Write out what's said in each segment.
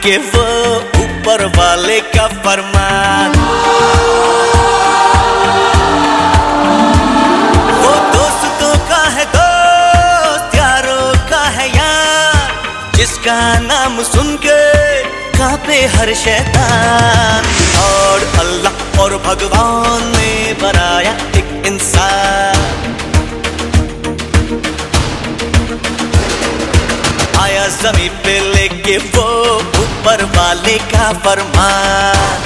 लेके वो ऊपर वाले का फरमान। वो दोस्तों का है दोस्त, यारों का है यार, जिसका नाम सुन के कांपे हर शैतान। और अल्लाह और भगवान ने बनाया एक इंसान, आया ज़मीन पे लेके वो ऊपर वाले का फरमान।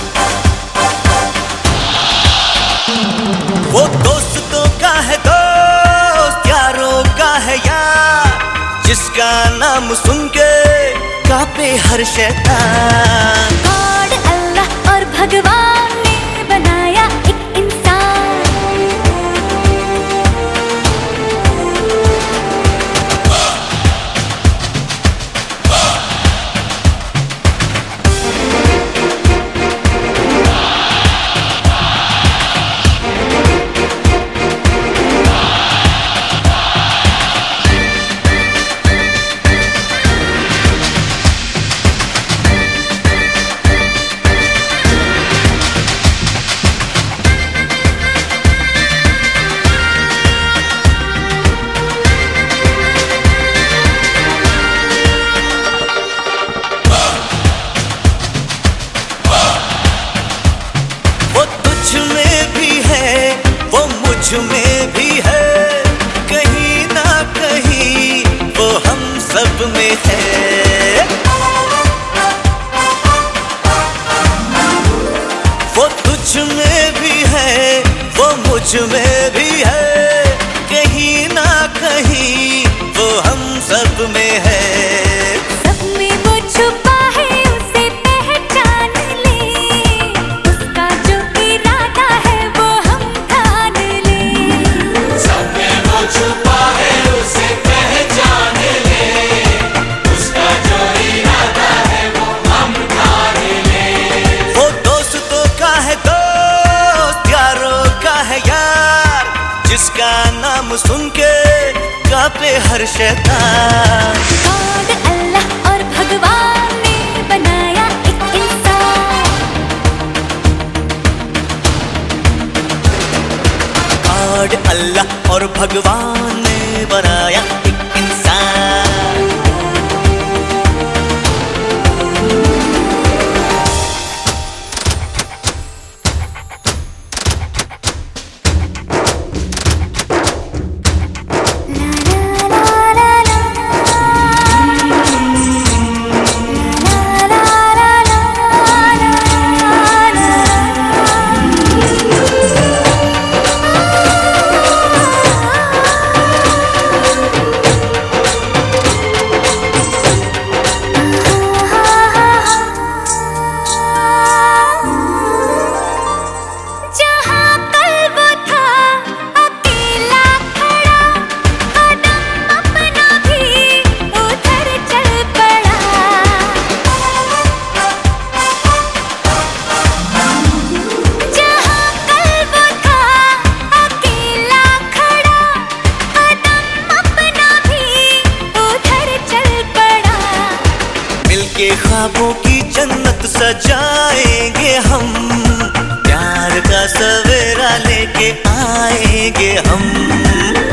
वो दोस्तों का है दोस्त, यारों का है यार, जिसका नाम सुन के कांपे हर शैतान। गॉड अल्लाह और भगवान ने बनाया एक इंसान, मुझ में भी है, कहीं ना कहीं वो हम सब में है। वो तुझ में भी है, वो मुझ में भी है, कहीं ना कहीं वो हम सब में है। सब में वो छुपा है, उसे पहचान ले, उसका जो इरादा है वो हम ठान ले। सब में वो छुपा है, उसे पहचान ले, उसका जो इरादा है वो हम ठान ले। वो दोस्तों का है दोस्त, यारों का है यार, जिसका नाम सुन के कांपे हर शैतान। गॉड अल्लाह और भगवान ने बनाया एक इंसान, गॉड अल्लाह और भगवान ने बनाया एक इंसान। के ख्वाबों की जन्नत सजाएंगे हम, प्यार का सवेरा लेके आएंगे हम।